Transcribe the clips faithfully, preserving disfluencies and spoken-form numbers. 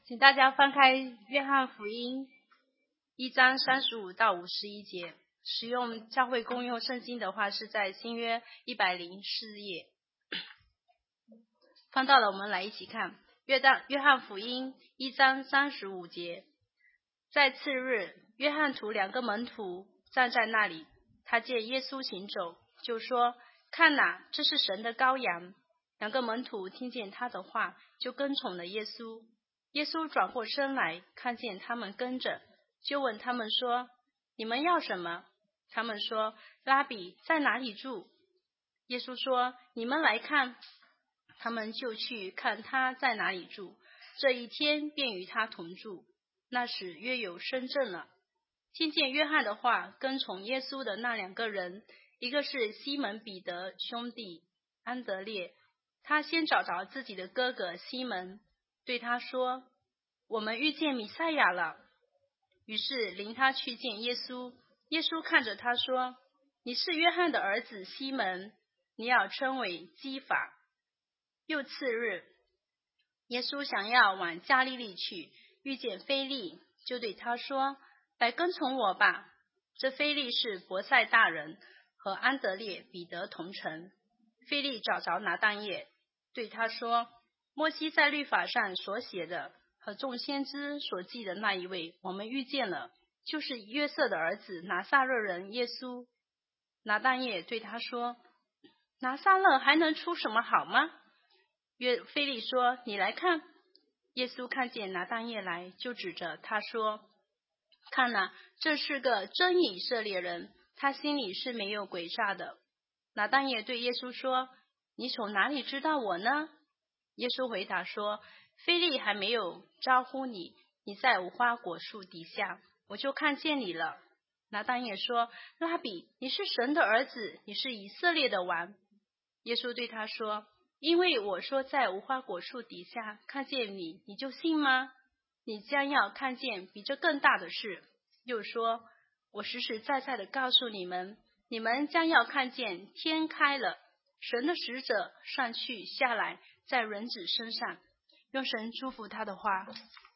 请大家翻开约翰福音一章三十五到五十一节。使用教会公用圣经的话，是在新约一百零四页。翻到了，我们来一起看约当约翰福音一章三十五节。在次日，约翰图两个门徒站在那里，他见耶稣行走，就说：看哪，这是神的羔羊。两个门徒听见他的话，就跟从了耶稣。耶稣转过身来，看见他们跟着，就问他们说：你们要什么？他们说：拉比，在哪里住？耶稣说：你们来看。他们就去看他在哪里住，这一天便与他同住。那时约有申正了。听见约翰的话，跟从耶稣的那两个人，一个是西门彼得兄弟安德烈，他先找着自己的哥哥西门，对他说：我们遇见弥赛亚了。于是领他去见耶稣。耶稣看着他说：你是约翰的儿子西门，你要称为基法。又次日，耶稣想要往加利利去，遇见腓利，就对他说：来跟从我吧。这腓利是伯赛大人，和安德烈、彼得同城。腓利找着拿但业，对他说：摩西在律法上所写的和众先知所记的那一位，我们遇见了，就是约瑟的儿子拿撒勒人耶稣。拿但业对他说：拿撒勒还能出什么好吗？约腓利说：你来看。耶稣看见拿但业来，就指着他说：看哪，这是个真以色列人，他心里是没有诡诈的。拿但业对耶稣说：你从哪里知道我呢？耶稣回答说：腓利还没有招呼你，你在无花果树底下，我就看见你了。拿但业说：拉比，你是神的儿子，你是以色列的王。耶稣对他说：因为我说在无花果树底下看见你，你就信吗？你将要看见比这更大的事。又说：我实实在在的告诉你们，你们将要看见天开了，神的使者上去下来，在人子身上。用神祝福他的话。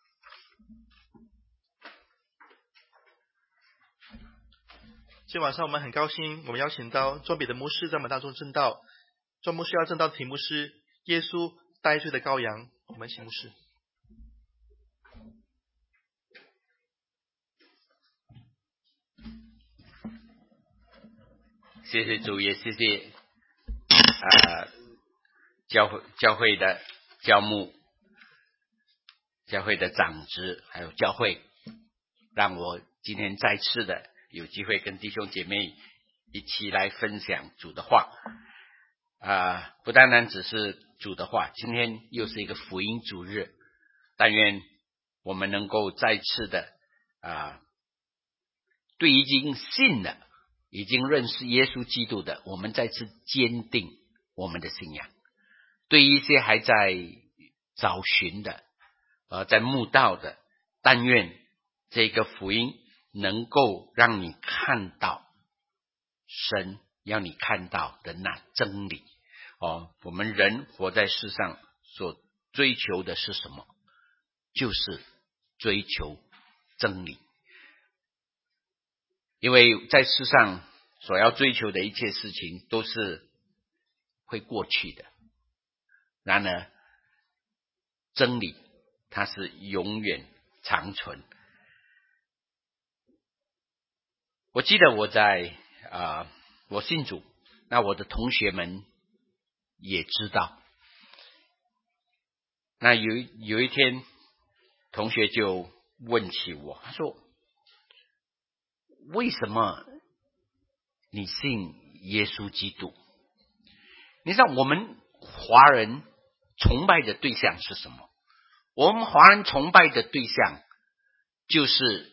今天晚上我们很高兴，我们邀请到庄彼得牧师在我们当中证道。庄牧师要证道的题目是耶稣代罪的羔羊。我们请牧师。 谢谢主，也谢谢呃教会教会的教牧、教会的长子，还有教会，让我今天再次的有机会跟弟兄姐妹一起来分享主的话。啊、呃，不单单只是主的话，今天又是一个福音主日，但愿我们能够再次的啊、呃，对已经信了、已经认识耶稣基督的，我们再次坚定我们的信仰；对一些还在找寻的、呃，在慕道的，但愿这个福音能够让你看到神要你看到的那真理。哦，我们人活在世上所追求的是什么？就是追求真理。因为在世上所要追求的一切事情都是会过去的，然而真理它是永远长存。我记得我在啊、呃，我信主，那我的同学们也知道。那有有一天，同学就问起我，他说：为什么你信耶稣基督？你知道我们华人崇拜的对象是什么？我们华人崇拜的对象就是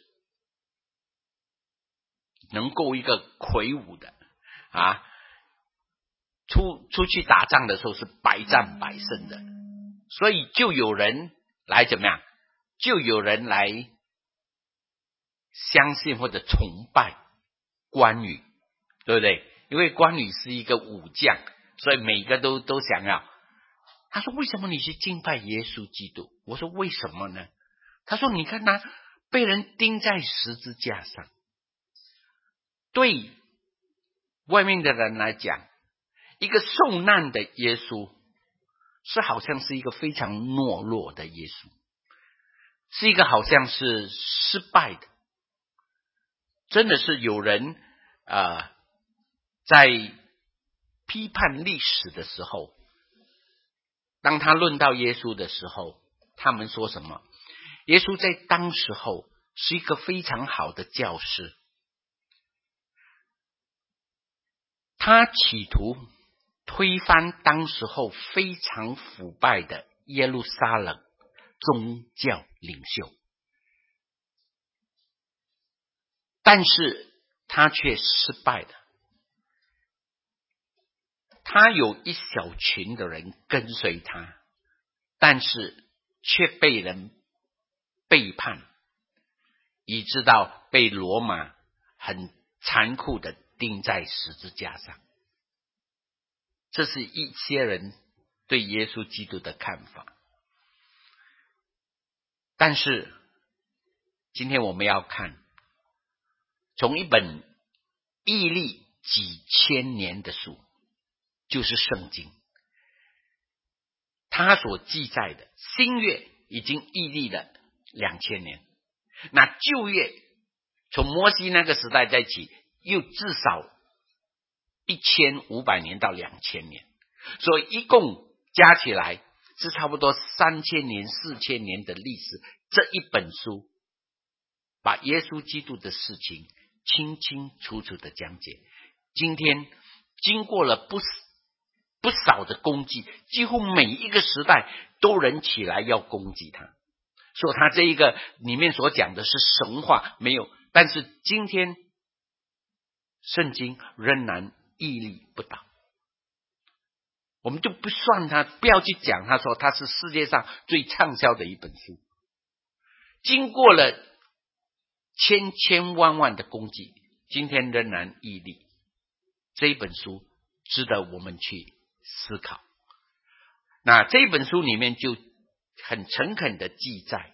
能够一个魁梧的啊，出出去打仗的时候是百战百胜的，所以就有人来怎么样？就有人来相信或者崇拜关羽，对不对？因为关羽是一个武将，所以每个都都想要。他说：为什么你去敬拜耶稣基督？我说：为什么呢？ 他说你看他被人钉在十字架上，对外面的人来讲，一个受难的耶稣是好像是一个非常懦弱的耶稣，是一个好像是失败的。真的是有人呃，在批判历史的时候，当他论到耶稣的时候，他们说什么？耶稣在当时候是一个非常好的教师，他企图推翻当时候非常腐败的耶路撒冷宗教领袖，但是他却失败了。他有一小群的人跟随他，但是却被人背叛，以致到被罗马很残酷的钉在十字架上。这是一些人对耶稣基督的看法。但是今天我们要看，从一本屹立几千年的书，就是圣经，它所记载的新约已经屹立了两千年，那旧约从摩西那个时代再起，又至少一千五百年到两千年，所以一共加起来是差不多三千年、四千年的历史。这一本书把耶稣基督的事情清清楚楚的讲解。今天经过了不不少的攻击，几乎每一个时代都人起来要攻击他，说他这一个里面所讲的是神话，没有。但是今天圣经仍然屹立不倒，我们就不算他，不要去讲他说他是世界上最畅销的一本书。经过了千千万万的攻击，今天仍然屹立。这一本书值得我们去思考。那这一本书里面就很诚恳的记载，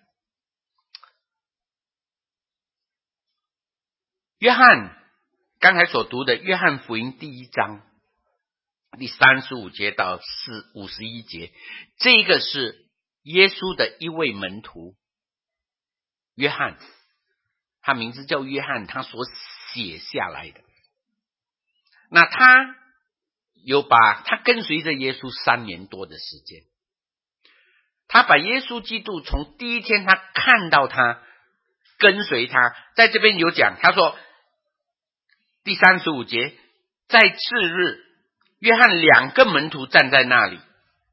约翰刚才所读的约翰福音第一章第三十五节到五十一节，这个是耶稣的一位门徒约翰，他名字叫约翰，他所写下来的。那他有把他跟随着耶稣三年多的时间，他把耶稣基督从第一天他看到他跟随他，在这边有讲，他说第三十五节，在次日约翰两个门徒站在那里，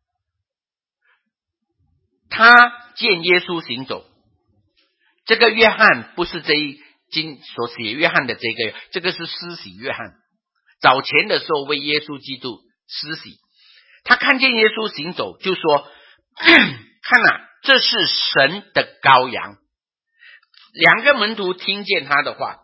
他见耶稣行走。这个约翰不是这一经所写约翰的这个，这个是施洗约翰，早前的时候为耶稣基督施洗。他看见耶稣行走，就说看啊，这是神的羔羊。两个门徒听见他的话，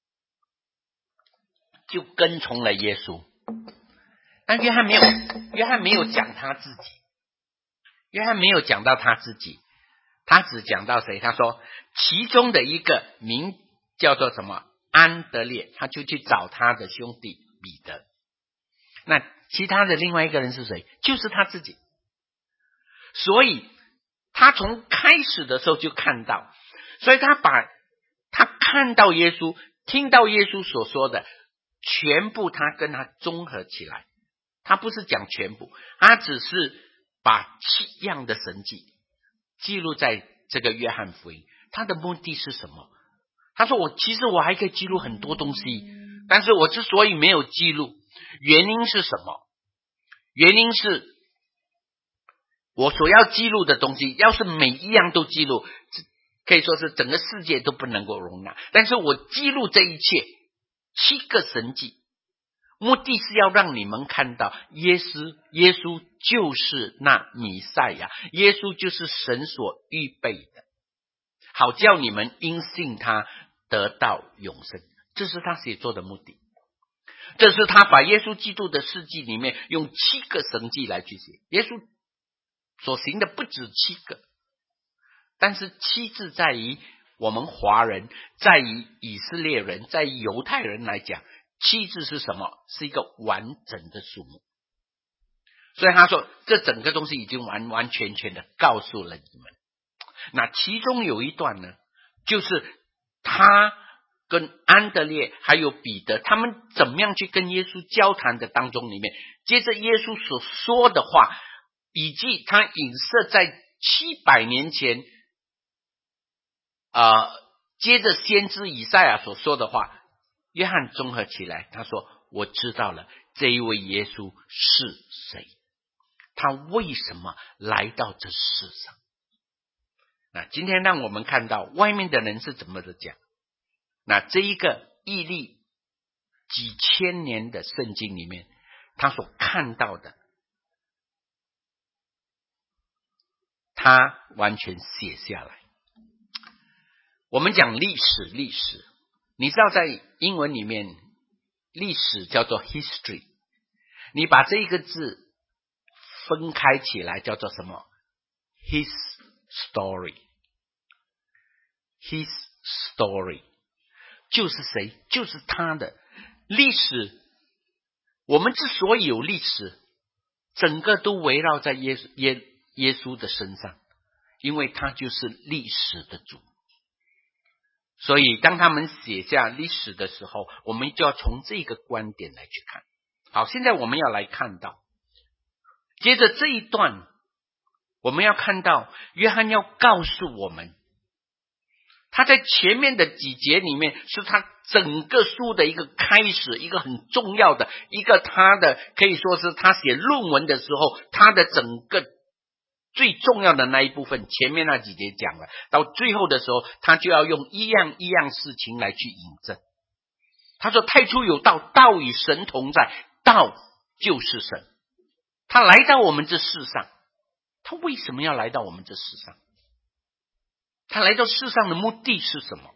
就跟从了耶稣。但约翰没有约翰没有讲他自己，约翰没有讲到他自己，他只讲到谁？他说其中的一个名叫做什么安德烈，他就去找他的兄弟彼得。那其他的另外一个人是谁？就是他自己。所以他从开始的时候就看到，所以他把他看到耶稣，听到耶稣所说的全部，他跟他综合起来。他不是讲全部，他只是把七样的神迹记录在这个约翰福音。他的目的是什么？他说我其实我还可以记录很多东西，但是我之所以没有记录，原因是什么？原因是我所要记录的东西，要是每一样都记录，可以说是整个世界都不能够容纳。但是我记录这一切七个神迹，目的是要让你们看到耶稣耶稣就是那弥赛亚，耶稣就是神所预备的，好叫你们因信他得到永生。这是他写作的目的。这是他把耶稣基督的事迹里面用七个神迹来去写。耶稣所行的不止七个， 但是七字在于我们华人，在于以色列人，在于犹太人来讲，七字是什么？是一个完整的数目。所以他说这整个东西已经完完全全的告诉了你们。那其中有一段呢，就是他跟安德烈还有彼得他们怎么样去跟耶稣交谈的当中里面，接着耶稣所说的话，以及他影射在七百年前呃，接着先知以赛亚所说的话，约翰综合起来，他说我知道了这一位耶稣是谁，他为什么来到这世上。那今天让我们看到外面的人是怎么的讲，那这一个屹立几千年的圣经里面，他所看到的，他完全写下来。我们讲历史，历史，你知道在英文里面，历史叫做 history， 你把这一个字分开起来叫做什么？ His story， His story 就是谁？就是他的历史。我们之所以有历史，整个都围绕在耶稣耶耶稣的身上，因为他就是历史的主。所以当他们写下历史的时候，我们就要从这个观点来去看。好，现在我们要来看到，接着这一段我们要看到约翰要告诉我们，他在前面的几节里面是他整个书的一个开始，一个很重要的一个，他的可以说是他写论文的时候他的整个最重要的那一部分，前面那几节讲了，到最后的时候他就要用一样一样事情来去引证。他说太初有道，道与神同在，道就是神。他来到我们这世上，他为什么要来到我们这世上？他来到世上的目的是什么？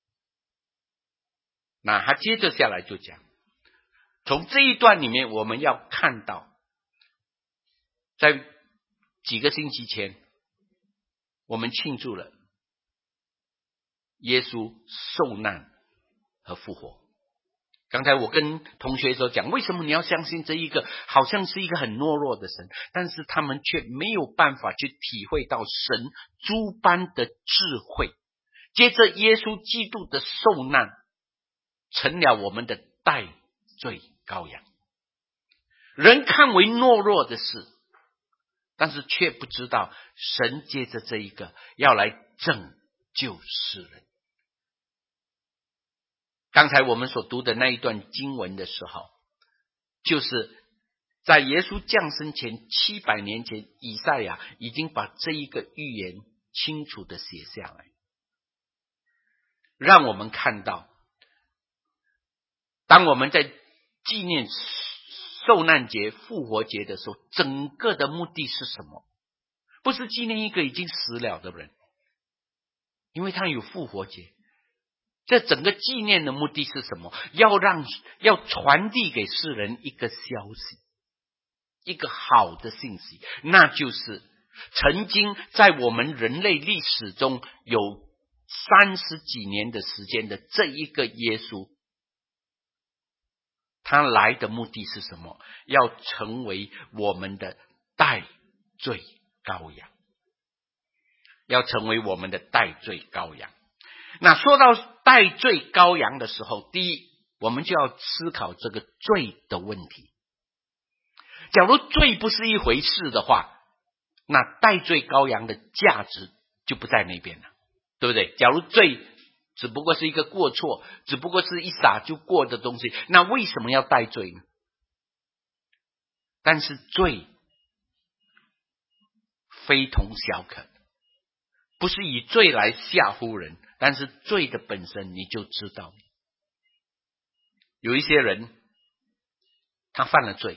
那他接着下来就讲，从这一段里面我们要看到，在几个星期前我们庆祝了耶稣受难和复活。刚才我跟同学所讲，为什么你要相信这一个好像是一个很懦弱的神，但是他们却没有办法去体会到神诸般的智慧。接着耶稣基督的受难成了我们的代罪羔羊，人看为懦弱的事，但是却不知道神借着这一个要来拯救世人。刚才我们所读的那一段经文的时候，就是在耶稣降生前七百年前，以赛亚已经把这一个预言清楚的写下来，让我们看到，当我们在纪念受难节、复活节的时候，整个的目的是什么？不是纪念一个已经死了的人，因为他有复活节。这整个纪念的目的是什么？要让要传递给世人一个消息，一个好的信息，那就是曾经在我们人类历史中有三十几年的时间的这一个耶稣，他来的目的是什么？要成为我们的代罪羔羊，要成为我们的代罪羔羊。那说到代罪羔羊的时候，第一，我们就要思考这个罪的问题。假如罪不是一回事的话，那代罪羔羊的价值就不在那边了，对不对？假如罪只不过是一个过错，只不过是一撒就过的东西，那为什么要代罪呢？但是罪非同小可，不是以罪来吓唬人，但是罪的本身你就知道，有一些人他犯了罪，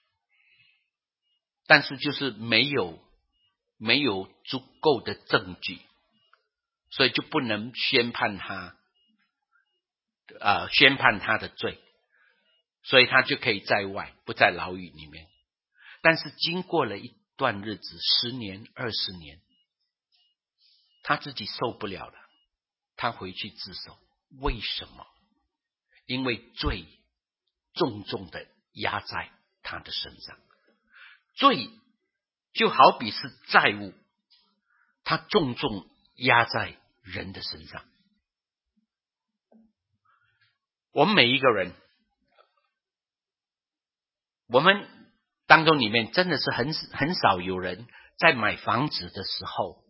但是就是没有没有足够的证据，所以就不能宣判他呃宣判他的罪，所以他就可以在外，不在牢狱里面。但是经过了一段日子，十年二十年， 他自己受不了了，他回去自首。为什么？因为罪重重的压在他的身上。罪就好比是债务，它重重压在人的身上。我们每一个人，我们当中里面真的是很很少有人在买房子的时候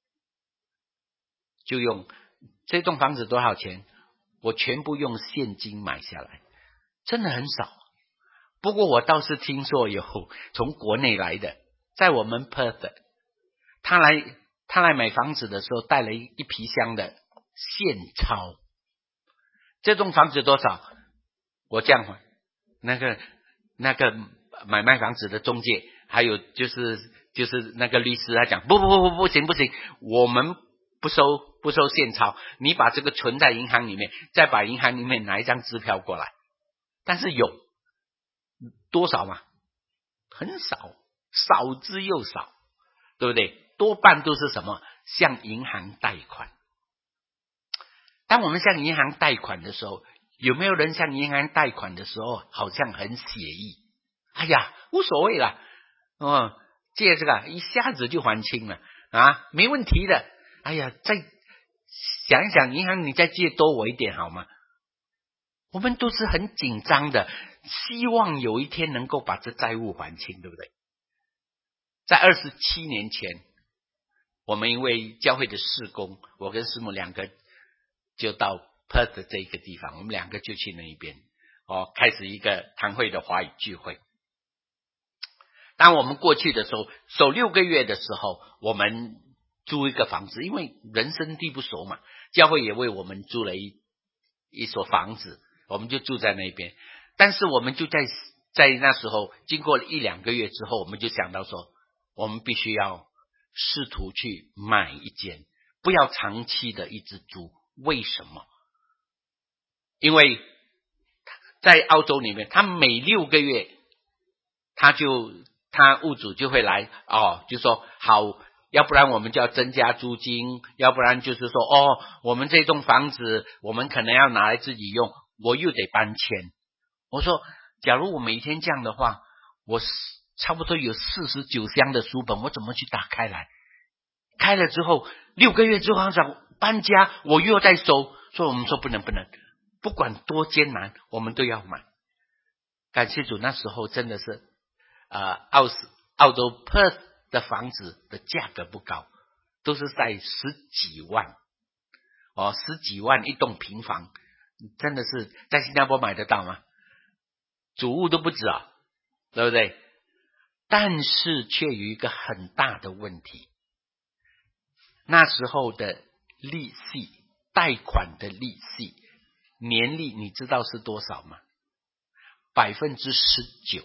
就用这栋房子多少钱，我全部用现金买下来，真的很少。不过我倒是听说有从国内来的，在我们 Perth， 他来他来买房子的时候带了一一皮箱的现钞。这栋房子多少？我这样，那个那个买卖房子的中介，还有就是就是那个律师，他讲不不不不不行不行，我们不收不收现钞，你把这个存在银行里面，再把银行里面拿一张支票过来。但是有多少嘛？很少，少之又少，对不对？多半都是什么？向银行贷款。当我们向银行贷款的时候，有没有人向银行贷款的时候好像很写意？哎呀，无所谓啦，哦，借这个一下子就还清了啊，没问题的。哎呀，再想一想，银行你再借多我一点好吗？我们都是很紧张的，希望有一天能够把这债务还清，对不对？在二十七年前，我们因为教会的事工，我跟师母两个就到 Perth 这一个地方，我们两个就去那一边哦，开始一个堂会的华语聚会。当我们过去的时候，守六个月的时候，我们租一个房子，因为人生地不熟嘛，教会也为我们租了一一所房子，我们就住在那边。但是我们就在在那时候，经过了一两个月之后，我们就想到说，我们必须要试图去买一间，不要长期的一直租。为什么？因为在澳洲里面，他每六个月，他就他屋主就会来哦，就说好，要不然我们就要增加租金，要不然就是说哦，我们这栋房子我们可能要拿来自己用，我又得搬迁。我说，假如我每天这样的话，我差不多有四十九箱的书本，我怎么去打开来？开了之后，六个月之后想搬家，我又要再收，所以我们说不能不能，不管多艰难，我们都要买。感谢主，那时候真的是呃，澳澳洲 Perth 的房子的价格不高，都是在十几万哦，十几万一栋平房，真的是在新加坡买得到吗？主屋都不止啊，对不对？但是却有一个很大的问题，那时候的利息，贷款的利息，年利你知道是多少吗？百分之十九，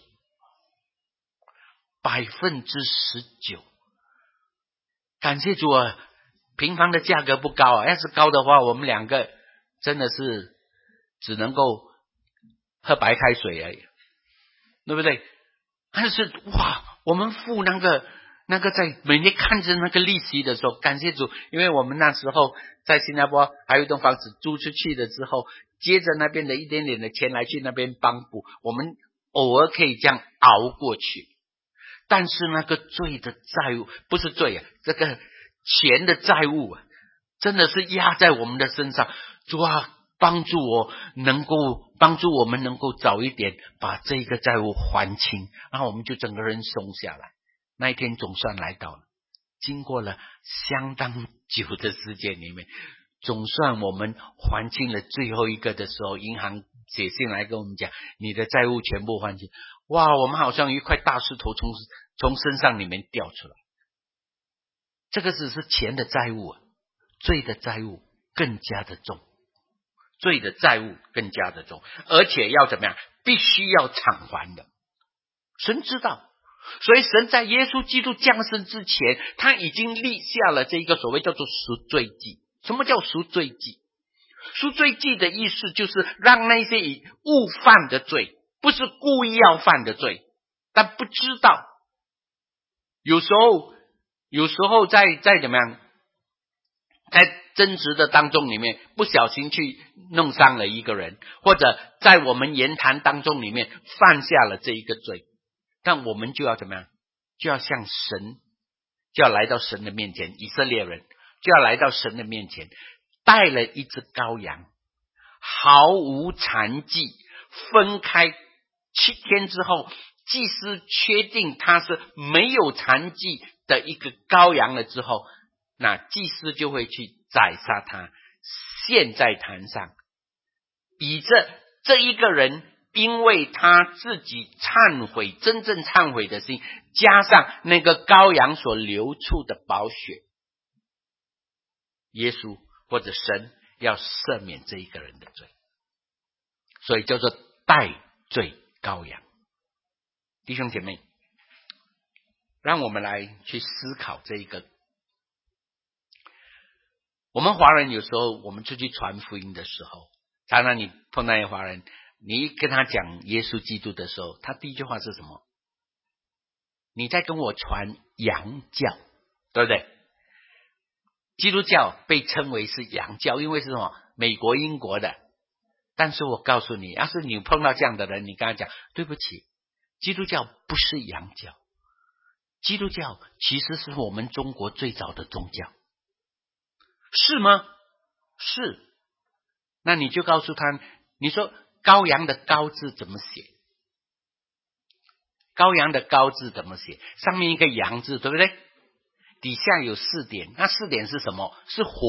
百分之十九。感谢主啊，平房的价格不高啊，要是高的话，我们两个真的是只能够喝白开水而已，对不对？但是哇，我们付那个那个在每年看着那个利息的时候，感谢主，因为我们那时候在新加坡还有一栋房子租出去了之后，接着那边的一点点的钱来去那边帮补，我们偶尔可以这样熬过去。但是那个罪的债务，不是罪啊，这个钱的债务啊，真的是压在我们的身上。主啊，帮助我能够帮助我们能够早一点把这个债务还清，然后我们就整个人松下来。那一天总算来到了，经过了相当久的时间里面，总算我们还清了最后一个的时候，银行写信来跟我们讲，你的债务全部还清。哇，我们好像一块大石头从从身上里面掉出来。这个只是钱的债务啊，罪的债务更加的重，罪的债务更加的重，而且要怎么样？必须要偿还的。神知道，所以神在耶稣基督降生之前，他已经立下了这一个所谓叫做赎罪祭。什么叫赎罪祭？赎罪祭的意思就是让那些以误犯的罪，不是故意要犯的罪，但不知道，有时候有时候在在怎么样在争执的当中里面不小心去弄伤了一个人，或者在我们言谈当中里面犯下了这一个罪，但我们就要怎么样？就要向神，就要来到神的面前，以色列人就要来到神的面前，带了一只羔羊，毫无残疾，分开七天之后，祭司确定他是没有残疾的一个羔羊了之后，那祭司就会去宰杀他，献在坛上，以这这一个人因为他自己忏悔，真正忏悔的心，加上那个羔羊所流出的宝血，耶稣或者神要赦免这一个人的罪，所以叫做代罪羔羊。弟兄姐妹，让我们来去思考这一个。我们华人有时候我们出去传福音的时候，常常你碰到一个华人，你一跟他讲耶稣基督的时候，他第一句话是什么？你在跟我传洋教，对不对？基督教被称为是洋教，因为是什么？美国英国的。但是我告诉你，要是你碰到这样的人，你跟他讲，对不起，基督教不是洋教，基督教其实是我们中国最早的宗教。是吗？是。那你就告诉他，你说羔羊的羔字怎么写？羔羊的羔字怎么写？上面一个羊字，对不对？底下有四点，那四点是什么？是火。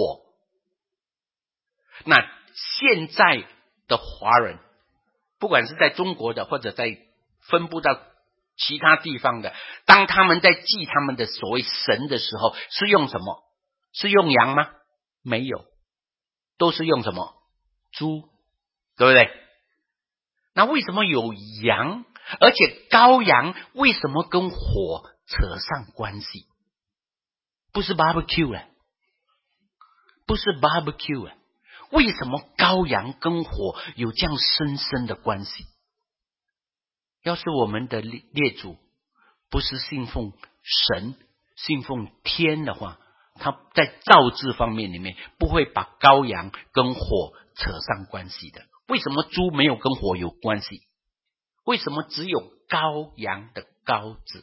那现在的华人，不管是在中国的或者在分布到其他地方的，当他们在祭他们的所谓神的时候，是用什么？是用羊吗？没有，都是用什么？猪，对不对？那为什么有羊？而且羔羊为什么跟火扯上关系？不是 barbecue 啊，不是 barbecue 啊，为什么羔羊跟火有这样深深的关系？要是我们的列祖不是信奉神，信奉天的话，他在造字方面里面不会把羔羊跟火扯上关系的。为什么猪没有跟火有关系？为什么只有羔羊的羔字？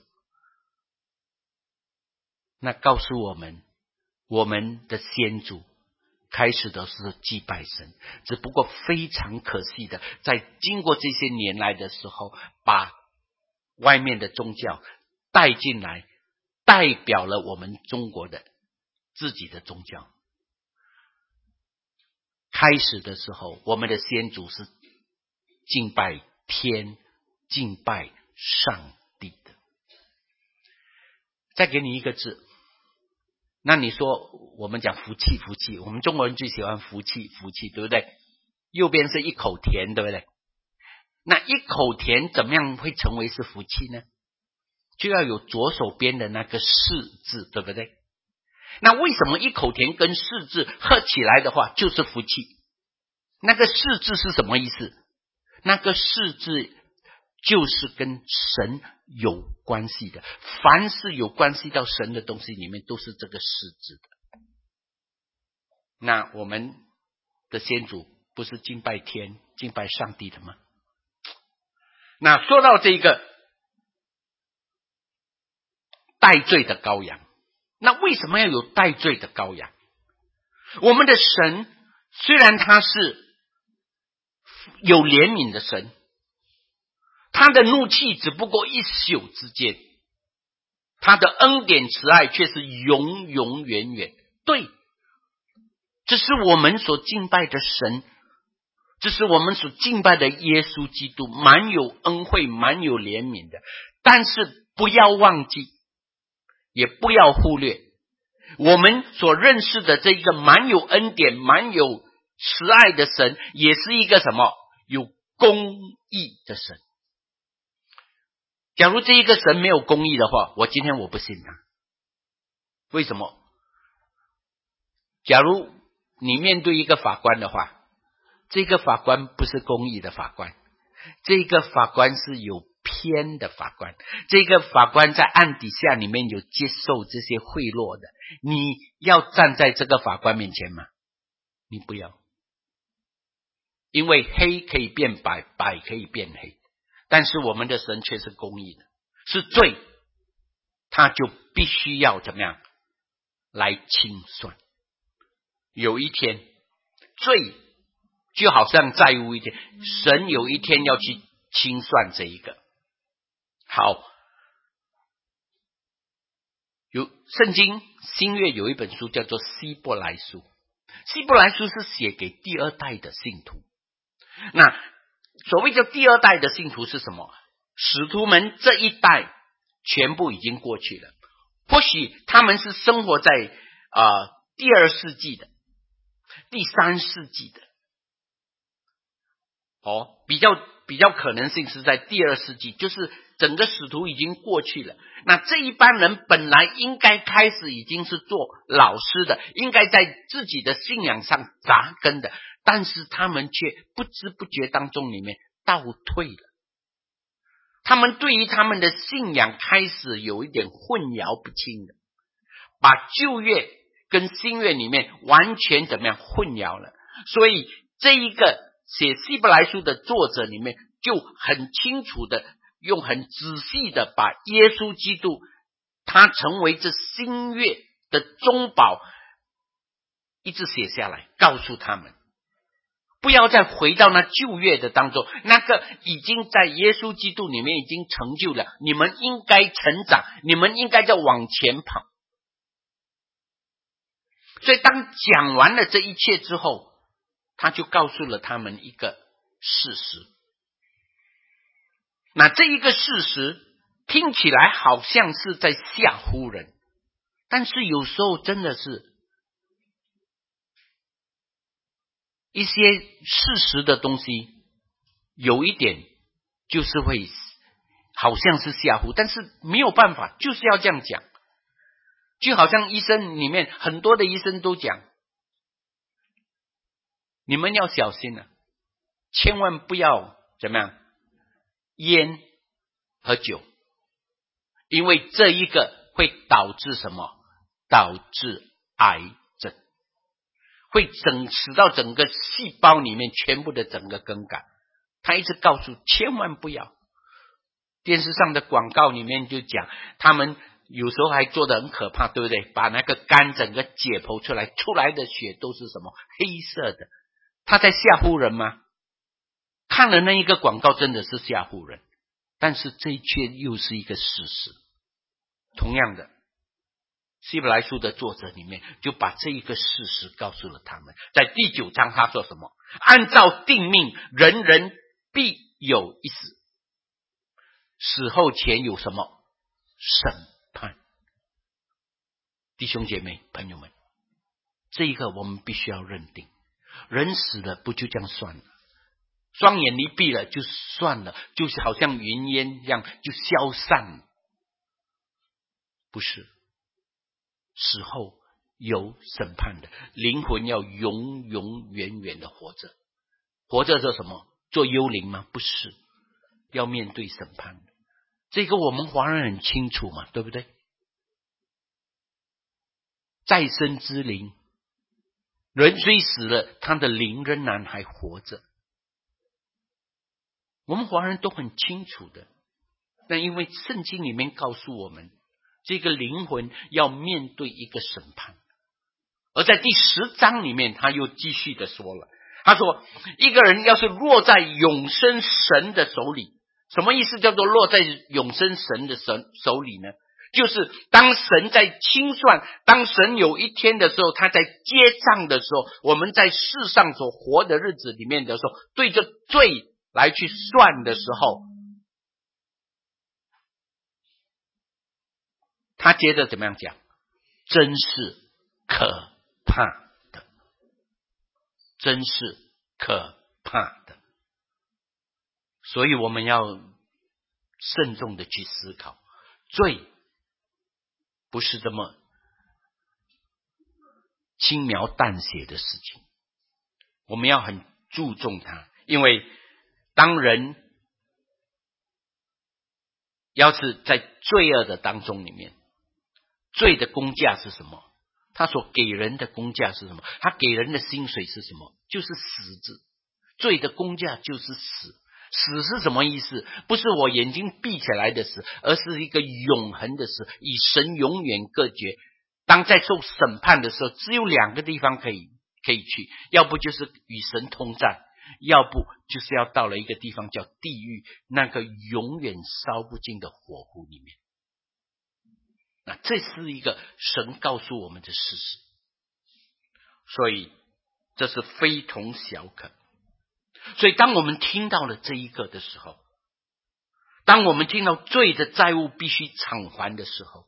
那告诉我们，我们的先祖开始的是祭拜神，只不过非常可惜的，在经过这些年来的时候，把外面的宗教带进来，代表了我们中国的自己的宗教。开始的时候，我们的先祖是敬拜天，敬拜上帝的。再给你一个字，那你说我们讲福气，福气，我们中国人最喜欢福气，福气，对不对？右边是一口田，对不对？那一口田怎么样会成为是福气呢？就要有左手边的那个士字，对不对？那为什么一口田跟士字合起来的话就是福气？那个士字是什么意思？那个士字就是跟神有关系的，凡是有关系到神的东西里面都是这个士字的。那我们的先祖不是敬拜天，敬拜上帝的吗？那说到这个代罪的羔羊，那为什么要有代罪的羔羊？我们的神虽然他是有怜悯的神，他的怒气只不过一宿之间，他的恩典慈爱却是永永远远。对，这是我们所敬拜的神，这是我们所敬拜的耶稣基督，蛮有恩惠，蛮有怜悯的。但是不要忘记，也不要忽略，我们所认识的这一个蛮有恩典，蛮有慈爱的神，也是一个什么？有公义的神。假如这一个神没有公义的话，我今天我不信他。为什么？假如你面对一个法官的话，这个法官不是公义的法官，这个法官是有天的法官，这个法官在暗底下里面有接受这些贿赂的，你要站在这个法官面前吗？你不要，因为黑可以变白，白可以变黑，但是我们的神却是公义的，是罪，他就必须要怎么样来清算。有一天罪就好像债务一天，神有一天要去清算这一个。好，有圣经新约有一本书叫做希伯来书，希伯来书是写给第二代的信徒。那所谓叫第二代的信徒是什么？使徒们这一代全部已经过去了，或许他们是生活在呃第二世纪的、第三世纪的，哦，比较比较可能性是在第二世纪，就是整个使徒已经过去了。那这一班人本来应该开始已经是做老师的，应该在自己的信仰上扎根的，但是他们却不知不觉当中里面倒退了。他们对于他们的信仰开始有一点混淆不清的，把旧约跟新约里面完全怎么样混淆了。所以这一个写希伯来书的作者里面就很清楚的用很仔细的把耶稣基督他成为这新约的中保一直写下来，告诉他们不要再回到那旧约的当中，那个已经在耶稣基督里面已经成就了，你们应该成长，你们应该在往前跑。所以当讲完了这一切之后，他就告诉了他们一个事实。那这一个事实听起来好像是在吓唬人，但是有时候真的是一些事实的东西有一点就是会好像是吓唬，但是没有办法，就是要这样讲。就好像医生里面很多的医生都讲，你们要小心啊，千万不要怎么样烟和酒，因为这一个会导致什么？导致癌症，会整使到整个细胞里面全部的整个更改。他一直告诉千万不要。电视上的广告里面就讲，他们有时候还做得很可怕，对不对？把那个肝整个解剖出来，出来的血都是什么？黑色的。他在吓唬人吗？看了那一个广告真的是吓唬人，但是这却又是一个事实。同样的，希伯来书的作者里面就把这一个事实告诉了他们。在第九章他说什么？按照定命，人人必有一死，死后前有什么？审判。弟兄姐妹朋友们，这一个我们必须要认定，人死了不就这样算了？双眼一闭了就算了，就是好像云烟一样就消散了。不是，死后有审判的，灵魂要永永远远的活着。活着做什么？做幽灵吗？不是，要面对审判的。这个我们华人很清楚嘛，对不对？再生之灵，人虽死了，他的灵仍然还活着。我们华人都很清楚的，但因为圣经里面告诉我们，这个灵魂要面对一个审判。而在第十章里面他又继续的说了，他说一个人要是落在永生神的手里，什么意思叫做落在永生神的手里呢？就是当神在清算，当神有一天的时候他在结账的时候，我们在世上所活的日子里面的时候，对着罪来去算的时候，他接着怎么样讲？真是可怕的，真是可怕的。所以我们要慎重的去思考，罪不是这么轻描淡写的事情，我们要很注重它。因为当人要是在罪恶的当中里面，罪的工价是什么？他所给人的工价是什么？他给人的薪水是什么？就是死字。罪的工价就是死。死是什么意思？不是我眼睛闭起来的死，而是一个永恒的死，与神永远隔绝。当在受审判的时候，只有两个地方可以可以去，要不就是与神同在，要不就是要到了一个地方叫地狱，那个永远烧不尽的火湖里面。那这是一个神告诉我们的事实，所以这是非同小可。所以当我们听到了这一个的时候，当我们听到罪的债务必须偿还的时候，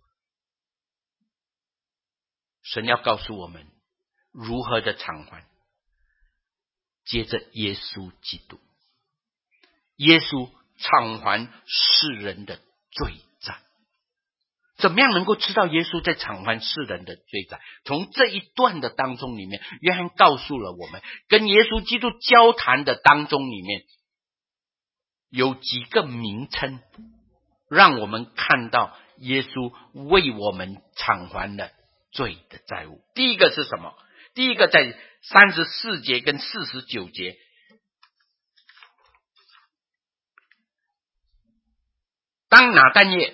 神要告诉我们如何的偿还。接着耶稣基督，耶稣偿还世人的罪债。怎么样能够知道耶稣在偿还世人的罪债？从这一段的当中里面，约翰告诉了我们，跟耶稣基督交谈的当中里面有几个名称，让我们看到耶稣为我们偿还了罪的债务。第一个是什么？第一个在三十四节跟四十九节，当拿但业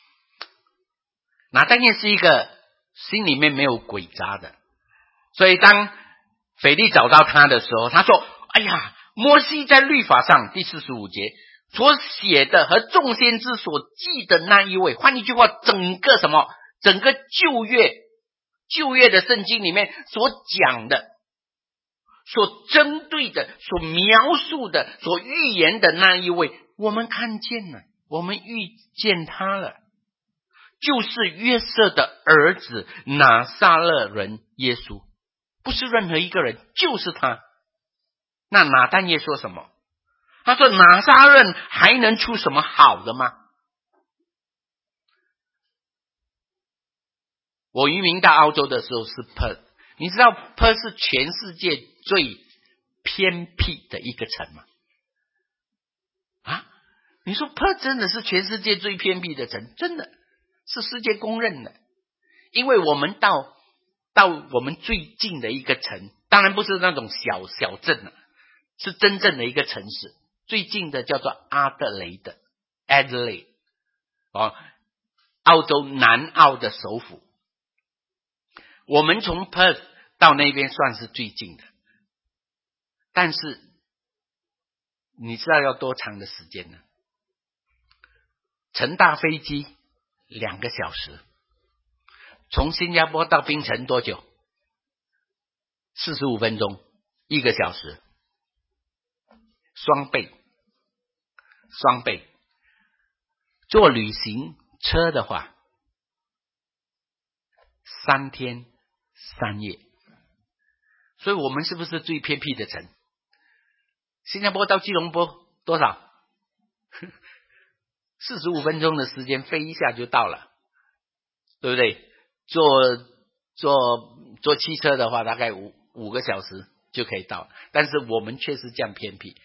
拿但业是一个心里面没有诡诈的，所以当腓利找到他的时候，他说，哎呀，摩西在律法上第四十五节所写的和众先知所记的那一位，换一句话，整个什么整个旧约旧约的圣经里面所讲的，所针对的，所描述的，所预言的那一位，我们看见了，我们遇见他了，就是约瑟的儿子拿撒勒人耶稣，不是任何一个人，就是他。那拿但业说什么？他说拿撒勒还能出什么好的吗？我移民到澳洲的时候是 Perth， 你知道 Perth 是全世界最偏僻的一个城吗？啊，你说 Perth 真的是全世界最偏僻的城？真的是世界公认的。因为我们到到我们最近的一个城，当然不是那种小小镇了，是真正的一个城市，最近的叫做阿德雷德 Adelaide， 哦，澳洲南澳的首府。我们从 Perth 到那边算是最近的，但是你知道要多长的时间呢？乘大飞机两个小时，从新加坡到槟城多久？四十五分钟，一个小时，双倍，双倍。坐旅行车的话，三天三夜。所以我们是不是最偏僻的城？新加坡到吉隆坡多少？四十五分钟的时间飞一下就到了，对不对？坐坐坐汽车的话大概五五个小时就可以到，但是我们确实这样偏僻。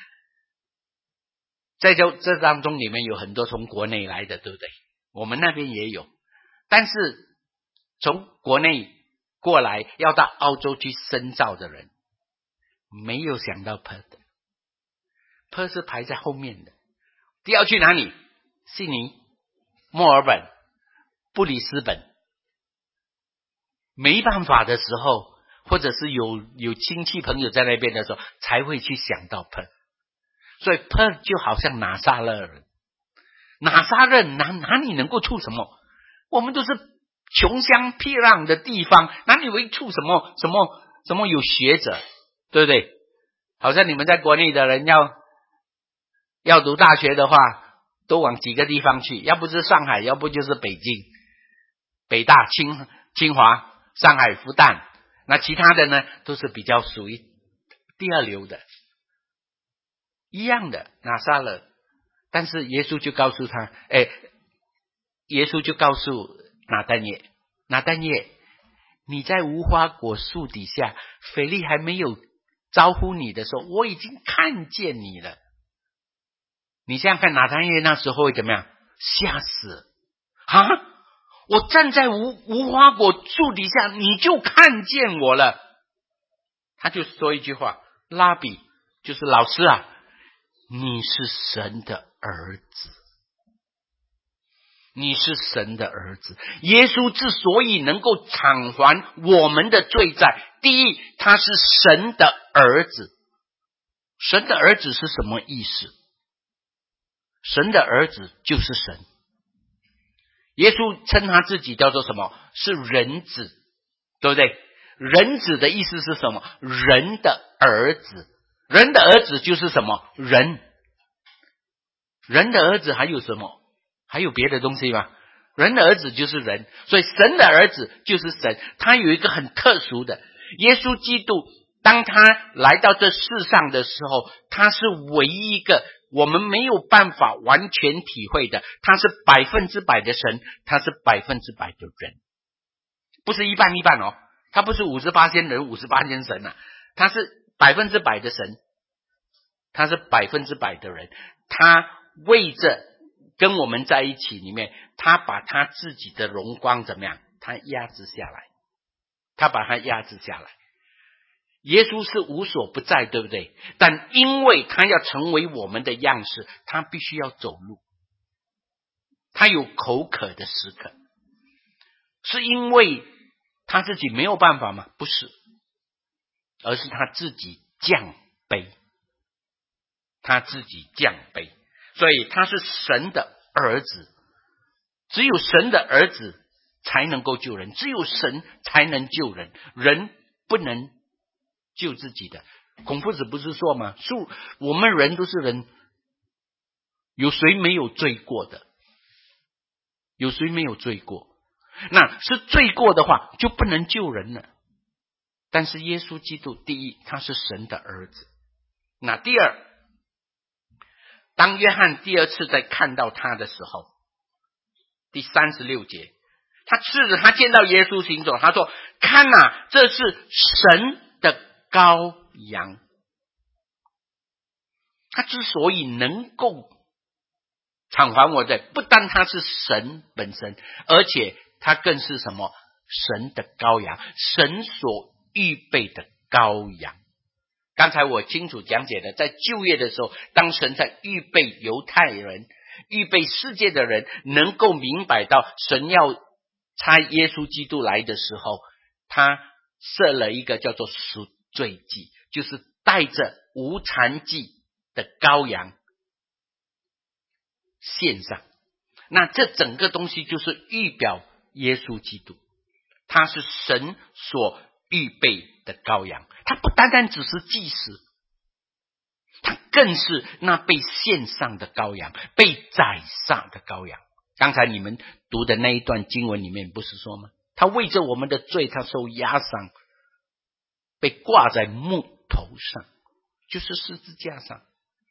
在这这当中里面有很多从国内来的，对不对？我们那边也有，但是从国内过来要到澳洲去深造的人，没有想到 Perth， Perth 是排在后面的。第二去哪里？悉尼、墨尔本、布里斯本。没办法的时候，或者是有有亲戚朋友在那边的时候，才会去想到 Perth。所以 Perth 就好像拿撒勒人，拿撒勒哪哪里能够出什么？我们都是穷乡僻壤的地方，哪里会出什么什么什么有学者，对不对？好像你们在国内的人要要读大学的话，都往几个地方去，要不是上海，要不就是北京、北大、清清华、上海、复旦，那其他的呢，都是比较属于第二流的。一样的拿撒勒，但是耶稣就告诉他，哎，耶稣就告诉拿但业，拿但业，你在无花果树底下，腓利还没有招呼你的时候，我已经看见你了。你想想看，拿但业那时候会怎么样？ 吓死啊！我站在无无花果树底下，你就看见我了。他就说一句话，拉比就是老师啊，你是神的儿子，你是神的儿子。耶稣之所以能够偿还我们的罪债，第一，他是神的儿子。神的儿子是什么意思？神的儿子就是神。耶稣称他自己叫做什么？是人子，对不对？人子的意思是什么？人的儿子。人的儿子就是什么？人。人的儿子还有什么？还有别的东西吗？人的儿子就是人，所以神的儿子就是神。他有一个很特殊的，耶稣基督当他来到这世上的时候，他是唯一一个我们没有办法完全体会的，他是百分之百的神，他是百分之百的人，不是一半一半哦，他不是五十八仙人五十八仙神啊，他是百分之百的神，他是百分之百的人。他为着跟我们在一起里面，他把他自己的荣光怎么样？他压制下来，他把他压制下来。耶稣是无所不在，对不对？但因为他要成为我们的样式，他必须要走路，他有口渴的时刻，是因为他自己没有办法吗？不是，而是他自己降卑，他自己降卑，所以他是神的儿子。只有神的儿子才能够救人，只有神才能救人，人不能救自己的。孔夫子不是说吗？我们人都是人，有谁没有罪过的？有谁没有罪过？那是罪过的话就不能救人了。但是耶稣基督，第一，他是神的儿子。那第二，当约翰第二次在看到他的时候，第三十六节，他次日他见到耶稣行走，他说：看啊，这是神的羔羊。他之所以能够偿还我罪，不但他是神本身，而且他更是什么？神的羔羊，神所预备的羔羊。刚才我清楚讲解的，在旧约的时候，当神在预备犹太人，预备世界的人能够明白到神要差耶稣基督来的时候，他设了一个叫做赎罪祭，就是带着无残祭的羔羊献上。那这整个东西就是预表耶稣基督，他是神所预备的羔羊，他不单单只是祭司，他更是那被献上的羔羊，被宰杀的羔羊。刚才你们读的那一段经文里面不是说吗？他为着我们的罪，他受压伤，被挂在木头上，就是十字架上。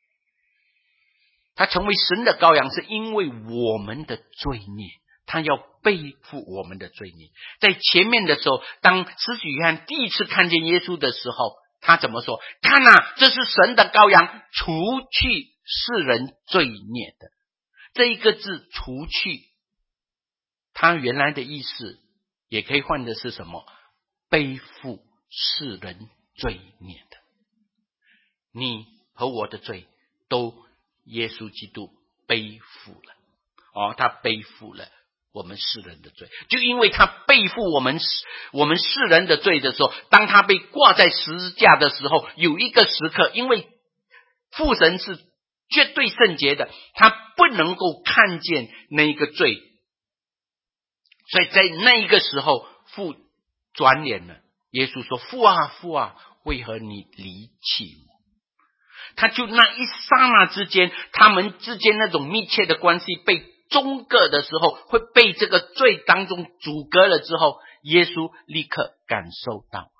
他成为神的羔羊，是因为我们的罪孽，他要背负我们的罪孽。在前面的时候，当施洗约翰第一次看见耶稣的时候，他怎么说？看啊，这是神的羔羊，除去世人罪孽的。这一个字除去，它原来的意思也可以换的是什么？背负世人罪孽的。你和我的罪都耶稣基督背负了。哦，他背负了我们世人的罪。就因为他背负我们我们世人的罪的时候，当他被挂在十字架的时候，有一个时刻，因为父神是绝对圣洁的，他不能够看见那一个罪，所以在那一个时候，父转脸了。耶稣说：父啊父啊，为何你离弃我？他就那一刹那之间，他们之间那种密切的关系被中隔的时候，会被这个罪当中阻隔了之后，耶稣立刻感受到。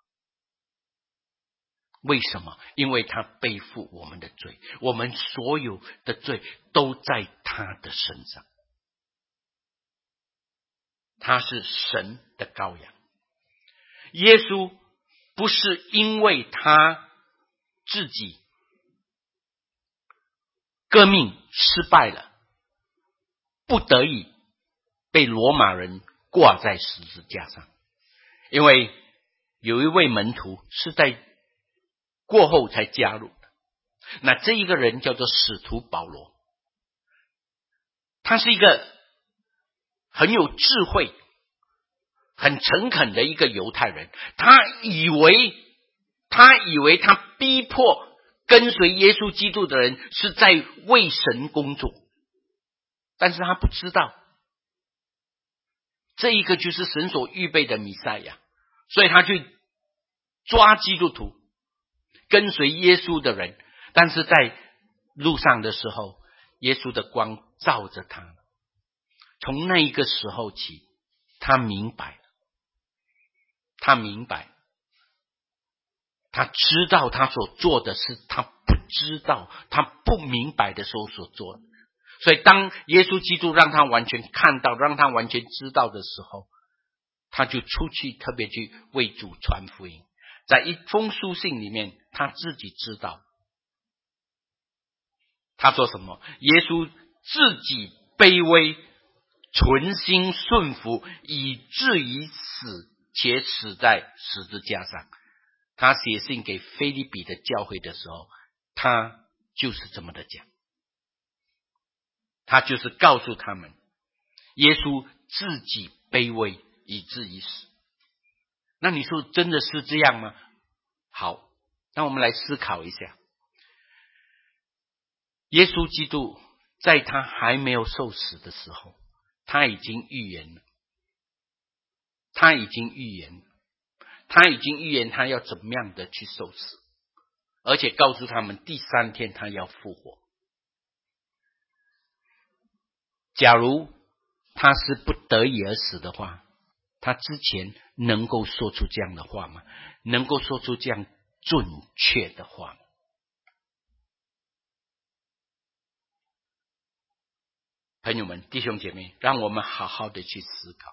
为什么？因为他背负我们的罪，我们所有的罪都在他的身上。他是神的羔羊。耶稣不是因为他自己革命失败了， 不得已被罗马人挂在十字架上，因为有一位门徒是在过后才加入的。那这一个人叫做使徒保罗，他是一个很有智慧、很诚恳的一个犹太人。他以为他以为他逼迫跟随耶稣基督的人是在为神工作，但是他不知道这一个就是神所预备的弥赛亚，所以他去抓基督徒跟随耶稣的人。但是在路上的时候，耶稣的光照着他，从那一个时候起，他明白，他明白，他知道他所做的是他不知道，他不明白的时候所做的。所以当耶稣基督让他完全看到，让他完全知道的时候，他就出去特别去为主传福音。在一封书信里面，他自己知道他说什么，耶稣自己卑微，存心顺服，以至于死，且死在十字架上。他写信给腓立比的教会的时候，他就是这么的讲，他就是告诉他们，耶稣自己卑微，以至于死。那你说真的是这样吗？好，那我们来思考一下。耶稣基督在他还没有受死的时候，他已经预言了，他已经预言了，他已经预言他要怎么样的去受死，而且告诉他们第三天他要复活。假如他是不得已而死的话，他之前能够说出这样的话吗？能够说出这样准确的话吗？朋友们，弟兄姐妹，让我们好好的去思考，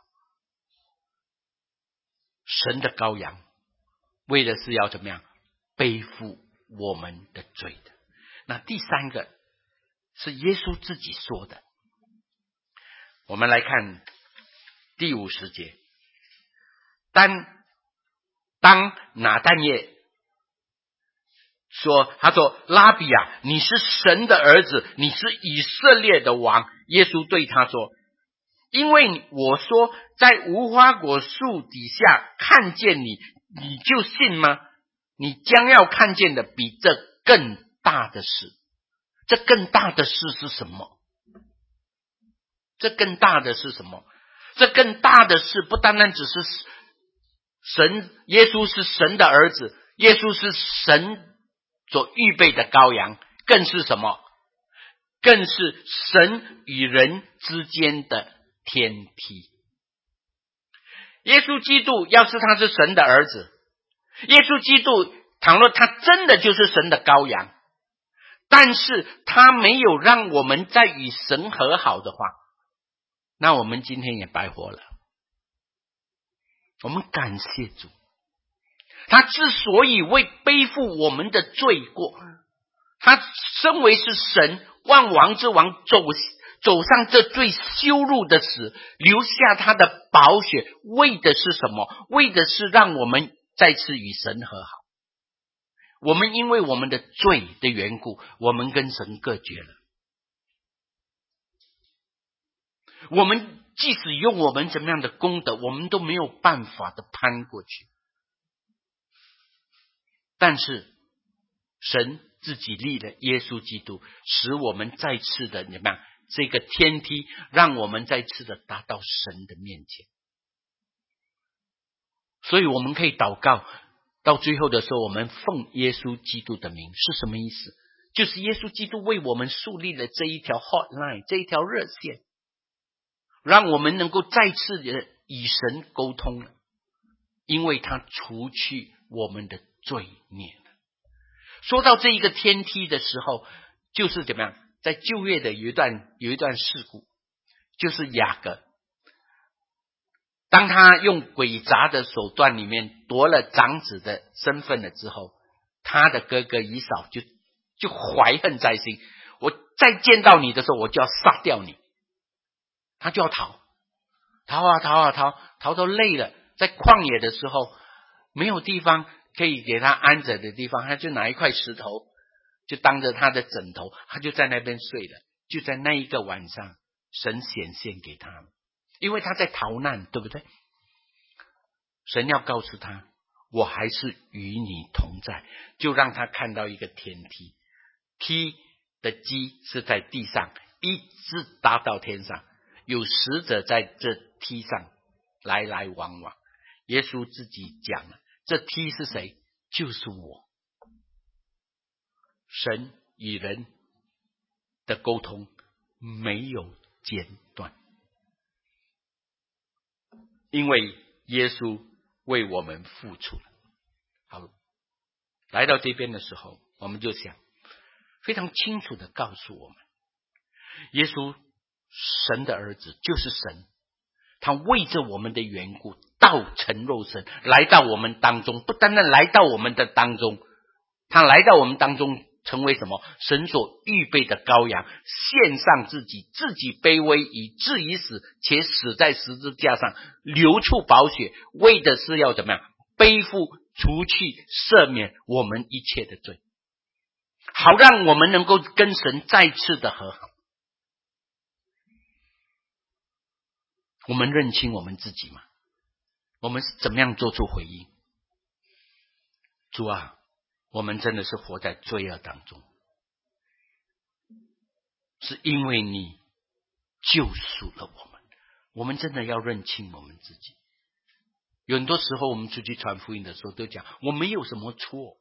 神的羔羊为的是要怎么样背负我们的罪的。那第三个是耶稣自己说的，我们来看第五十节。当当拿但业说，他说拉比啊，你是神的儿子，你是以色列的王。耶稣对他说，因为我说在无花果树底下看见你，你就信吗？你将要看见的比这更大的事。这更大的事是什么？这更大的是什么？这更大的事不单单只是神，耶稣是神的儿子，耶稣是神所预备的羔羊，更是什么？更是神与人之间的天梯。耶稣基督要是他是神的儿子，耶稣基督倘若他真的就是神的羔羊，但是他没有让我们再与神和好的话，那我们今天也白活了。我们感谢主，他之所以为背负我们的罪过，他身为是神万王之王，走走上这最羞辱的死，留下他的宝血，为的是什么？为的是让我们再次与神和好。我们因为我们的罪的缘故，我们跟神隔绝了。我们即使用我们怎么样的功德，我们都没有办法的攀过去。但是神自己立了耶稣基督，使我们再次的怎么样？这个天梯，让我们再次的达到神的面前。所以我们可以祷告，到最后的时候，我们奉耶稣基督的名是什么意思？就是耶稣基督为我们树立了这一条 hotline， 这一条热线，让我们能够再次的与神沟通了，因为他除去我们的罪孽了。说到这一个天梯的时候，就是怎么样？在旧约的有一段有一段事故，就是雅各，当他用诡诈的手段里面夺了长子的身份了之后，他的哥哥以扫就就怀恨在心，我再见到你的时候，我就要杀掉你。 他就要逃，逃啊逃啊逃，逃到累了，在旷野的时候没有地方可以给他安着的地方，他就拿一块石头就当着他的枕头，他就在那边睡了。就在那一个晚上，神显现给他，因为他在逃难，对不对？神要告诉他，我还是与你同在，就让他看到一个天梯，梯的基是在地上，一直达到天上，有使者在这梯上来来往往。耶稣自己讲了，这梯是谁？就是我。神与人的沟通没有间断，因为耶稣为我们付出了。好，来到这边的时候，我们就想非常清楚的告诉我们，耶稣神的儿子就是神，他为着我们的缘故道成肉身来到我们当中，不单单来到我们的当中，他来到我们当中成为什么？神所预备的羔羊，献上自己，自己卑微以至于死，且死在十字架上，流出宝血，为的是要怎么样？背负除去赦免我们一切的罪，好让我们能够跟神再次的和好。我们认清我们自己吗？我们是怎么样做出回应？主啊，我们真的是活在罪恶当中，是因为你救赎了我们。我们真的要认清我们自己。有很多时候我们出去传福音的时候都讲我没有什么错。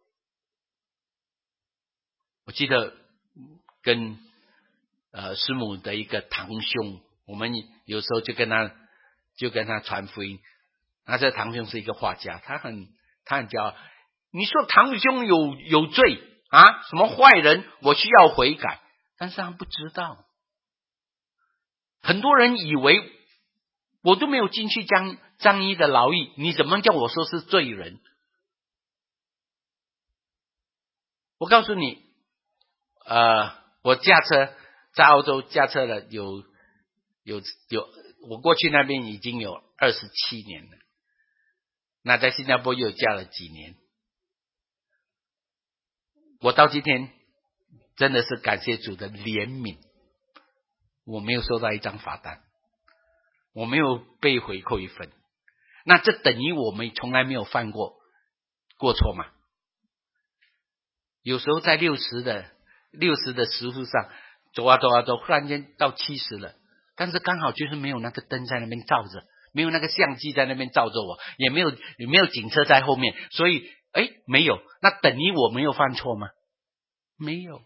我记得跟呃师母的一个堂兄，我们有时候就跟他就跟他传福音。那这堂兄是一个画家，他很他很骄傲。你说堂兄有有罪啊？什么坏人？我需要悔改，但是他不知道。很多人以为我都没有进去张张一的牢狱，你怎么叫我说是罪人？我告诉你，呃，我驾车在澳洲驾车了有有有，我过去那边已经有二十七年了。那在新加坡又驾了几年。我到今天真的是感谢主的怜悯，我没有收到一张罚单，我没有被回扣一分。那这等于我们从来没有犯过过错嘛？有时候在六十的六十的时速上走啊走啊走，忽然间到七十了，但是刚好就是没有那个灯在那边照着，没有那个相机在那边照着我，也没有也没有警车在后面，所以哎没有，那等于我没有犯错吗？没有。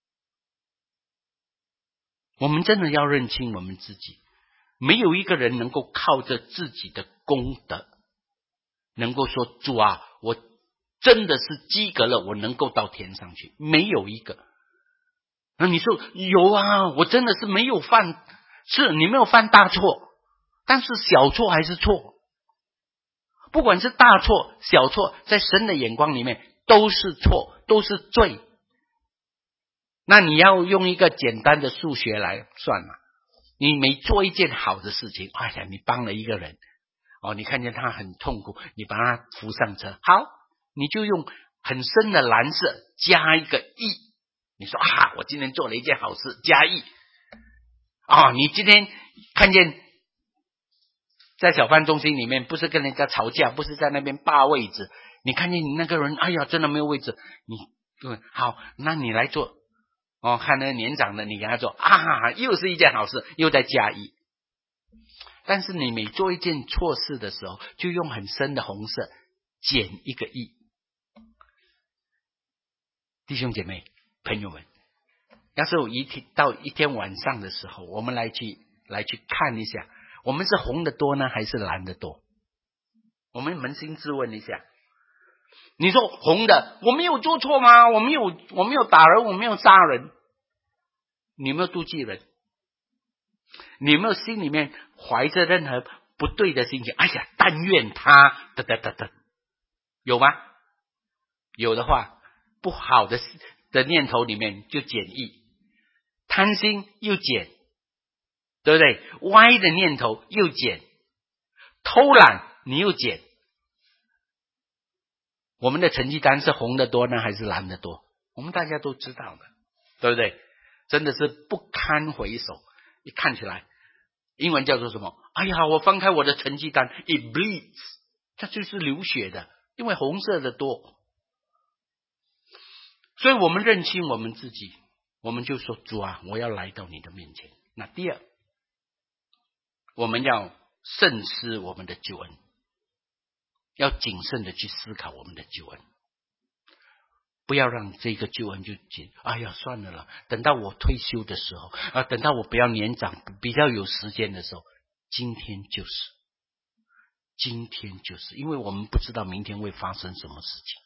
我们真的要认清我们自己，没有一个人能够靠着自己的功德能够说主啊，我真的是及格了，我能够到天上去，没有一个。那你说有啊，我真的是没有犯，是你没有犯大错，但是小错还是错。不管是大错小错，在神的眼光里面都是错，都是罪。那你要用一个简单的数学来算嘛，你每做一件好的事情，哎呀，你帮了一个人哦，你看见他很痛苦，你把他扶上车，好，你就用很深的蓝色加一个亿，你说啊，我今天做了一件好事，加亿啊、哦！你今天看见在小贩中心里面，不是跟人家吵架，不是在那边霸位置，你看见你那个人，哎呀，真的没有位置，你对好，那你来做哦，看那个年长的，你给他做啊，又是一件好事，又在加一。但是你每做一件错事的时候，就用很深的红色减一个亿。弟兄姐妹朋友们，要是有一天到一天晚上的时候，我们来去来去看一下，我们是红的多呢，还是蓝的多？我们扪心自问一下。你说红的，我没有做错吗？我没有，我没有打人，我没有杀人，你有没有妒忌人？你有没有心里面怀着任何不对的心情？哎呀，但愿他哒哒哒哒，有吗？有的话，不好的的念头里面就减一，贪心又减， 对不对？歪的念头又减，偷懒你又减。我们的成绩单是红的多呢，还是蓝的多？我们大家都知道的，对不对？真的是不堪回首。一看起来，英文叫做什么？哎呀，我翻开我的成绩单 ，it bleeds， 它就是流血的，因为红色的多。所以我们认清我们自己，我们就说主啊，我要来到你的面前。那第二，我们要慎思我们的救恩，要谨慎的去思考我们的救恩，不要让这个救恩就紧，哎呀算了啦，等到我退休的时候啊，等到我比较年长比较有时间的时候，今天就是今天就是因为我们不知道明天会发生什么事情，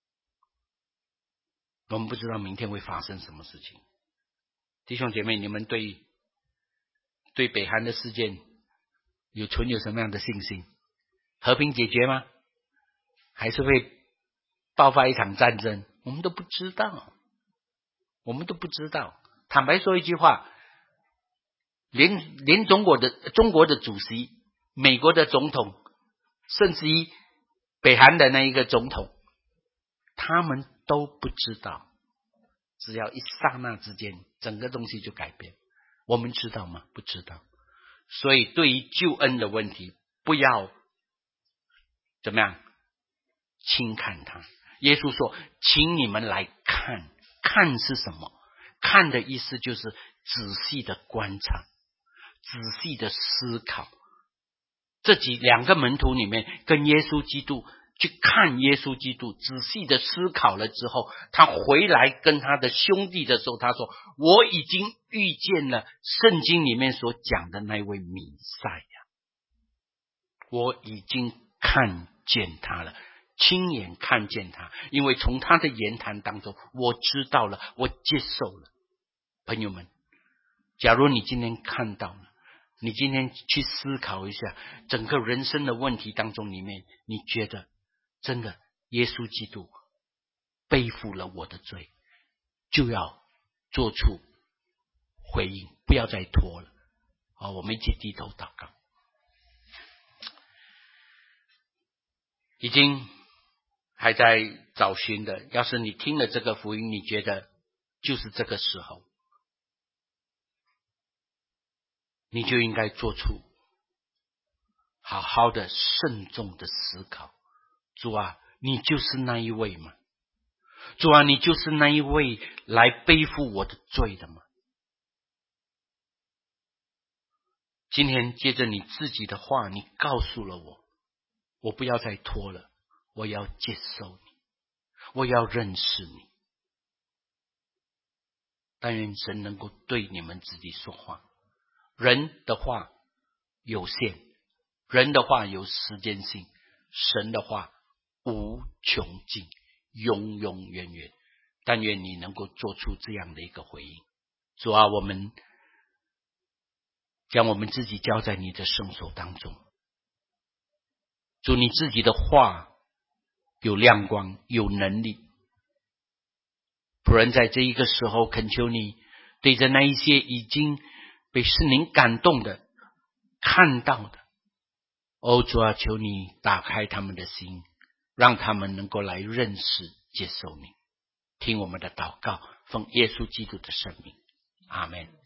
我们不知道明天会发生什么事情。弟兄姐妹，你们对对北韩的事件有存有什么样的信心？和平解决吗？还是会爆发一场战争？我们都不知道，我们都不知道。坦白说一句话，连连中国的中国的主席、美国的总统，甚至于北韩的那一个总统，他们都不知道。只要一刹那之间，整个东西就改变。我们知道吗？不知道。所以对于救恩的问题，不要怎么样轻看它。耶稣说，请你们来看。看是什么？看的意思就是仔细的观察，仔细的思考。这几两个门徒里面，跟耶稣基督去看耶稣基督，仔细的思考了之后，他回来跟他的兄弟的时候，他说，我已经遇见了圣经里面所讲的那位弥赛亚，我已经看见他了，亲眼看见他，因为从他的言谈当中我知道了，我接受了。朋友们，假如你今天看到了，你今天去思考一下整个人生的问题当中里面，你觉得真的耶稣基督背负了我的罪，就要做出回应，不要再拖了。好，我们一起低头祷告。已经还在找寻的，要是你听了这个福音，你觉得就是这个时候，你就应该做出好好的慎重的思考。主啊，你就是那一位吗？主啊，你就是那一位来背负我的罪的吗？今天借着你自己的话，你告诉了我，我不要再拖了，我要接受你，我要认识你。但愿神能够对你们自己说话。人的话有限，人的话有时间性，神的话无穷尽，永永远远。但愿你能够做出这样的一个回应。主啊，我们将我们自己交在你的圣手当中。主，你自己的话有亮光，有能力。仆人在这一个时候恳求你，对着那一些已经被圣灵感动的、看到的，哦主啊，求你打开他们的心，让他们能够来认识、接受你。听我们的祷告，奉耶稣基督的圣名，阿们。